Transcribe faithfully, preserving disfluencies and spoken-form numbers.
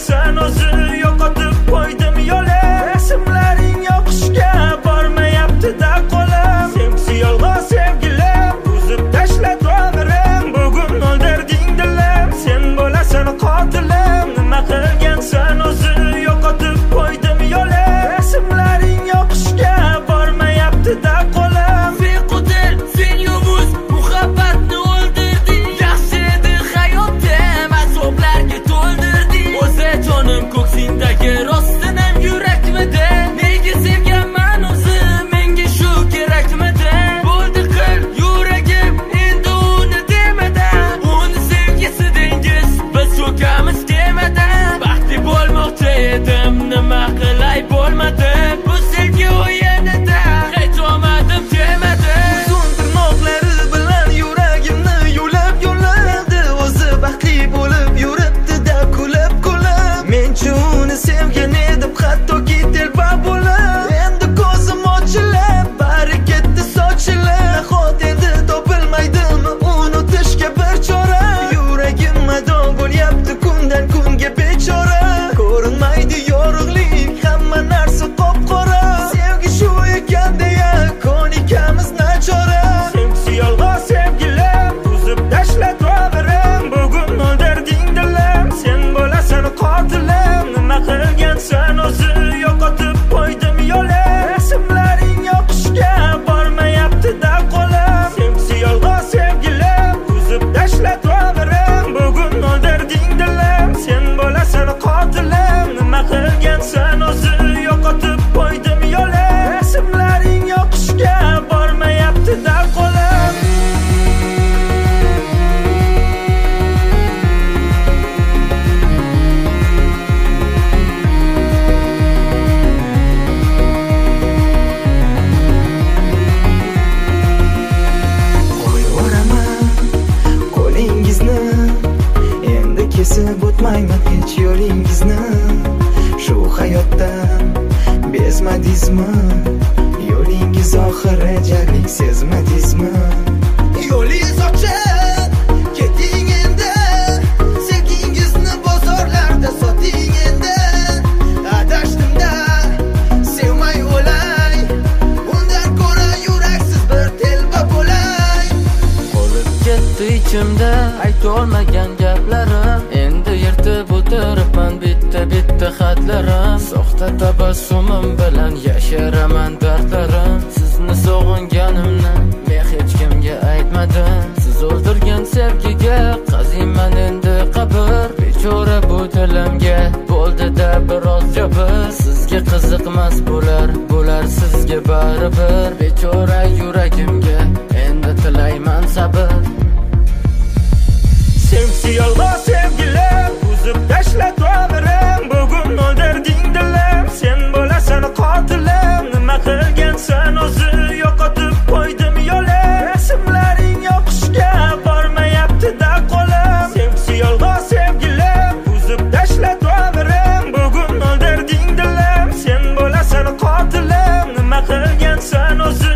sen o'zi yo'qotib qo'ydim yo'lim. Rasmlaring yoqishga bormayapti-da qo'lim. Sensiz yolg'iz sevgilim, uzib tashlab o'g'rim. Bugun o'ldirding dilim, sen bo'lasan qotilim. Nima qilgansan o'zi yo'qotib qo'ydim yo'lim. Rasmlaring yoqishga bormayapti-da qo'lim. Bequdil, sen yovuz muhabbatni o'ldirding. Yaxshi edi hayotim, azoblarga to'ldirding. O'zi jonim ko'ksingdagi rostdan yurakmidi? Nega sevganman o'zi, menga shu kerakmidi? Bo'ldi qil yuragim endi uni demada. Uni sevgisi dengiz, biz cho'kamiz kemada. Baxtli bo'lmoqchi edim, nima qilay bo'lmadi. Bu sevgi o'yinida hech omadim kelmadi. Uzun tirnoqlari bilan yuragimni yo'lab yo'ladi. O'zi baxtli bo'lib yuribdi-da kulib kulib. Men-chi uni sevgan edim, hattoki telba bo'lib. Endi ko'zim ochilib, bari ketdi sochilib. Nahot endi topilmaydimi unutishga bir chora? Yuragim mado bo'lyapti kundan kunga bechora. Ko'rinmaydi yorug'lik, hamma narsa qop-qora. Sevgi shu ekan deya ko'nikamiz nachora. Sensiz yolg'iz sevgilim, uzib tashlab o'g'rim. Bugun o'ldirding dilim, sen bo'lasan qotilim. Nima qilgansan o'zi yo'qotib qo'ydim yo'lim. Rasmlaring yoqishga bormayapti-da qo'lim. Sensiz yolg'iz sevgilim, uzib tashlab o'g'rim. Bugun o'ldirding dilim, sen bo'lasan qotilim. Nima qilgansan o'zi yo'qotib qo'ydim yo'lim. Rasmlaring yoqishga bormayapti-da qo'lim. Qo'yaboraman qo'lingizni, endi kesib o'tmayman hech yo'lingizni. Shu hayotdan bezmadingizmi? Yo'lingiz oxiri jarlik sezmadingizmi? Yo'lingiz ochiq, keting endi. Sevgingizni bozorlarda soting endi. Adashdim-da, sevmay o'lay. Undan ko'ra yuraksiz bir telba bo'lay. Qolib ketdi ichimda aytolmagan gaplarim. Endi yirtib o'tiribman bitta-bitta xatlarim. Soxta tabassumim bilan yasharaman dardlarim. Sizni sog'inganimni men hech kimga aytmadim. Siz o'ldirgan sevgiga qaziyman endi qabr. Bechora bu dilimga bo'ldi-da biroz jabr. Sizga qiziqmas bo'lar, bo'lar sizga baribir. Bechora yuragimga endi tilayman sabr. Sensiz yolg'iz sevgilim, uzib tashlab o'g'rim. Bugun o'ldirding dilim, sen bo'lasan qotilim. Nima qilgansan o'zi yo'qotib qo'ydim yo'lim. Rasmlaring yoqishga bormayapti-da qo'lim. Sensiz yolg'iz sevgilim, uzib tashlab o'g'rim. Bugun o'ldirding dilim, sen bo'lasan qotilim. Nima qilgansan o'zi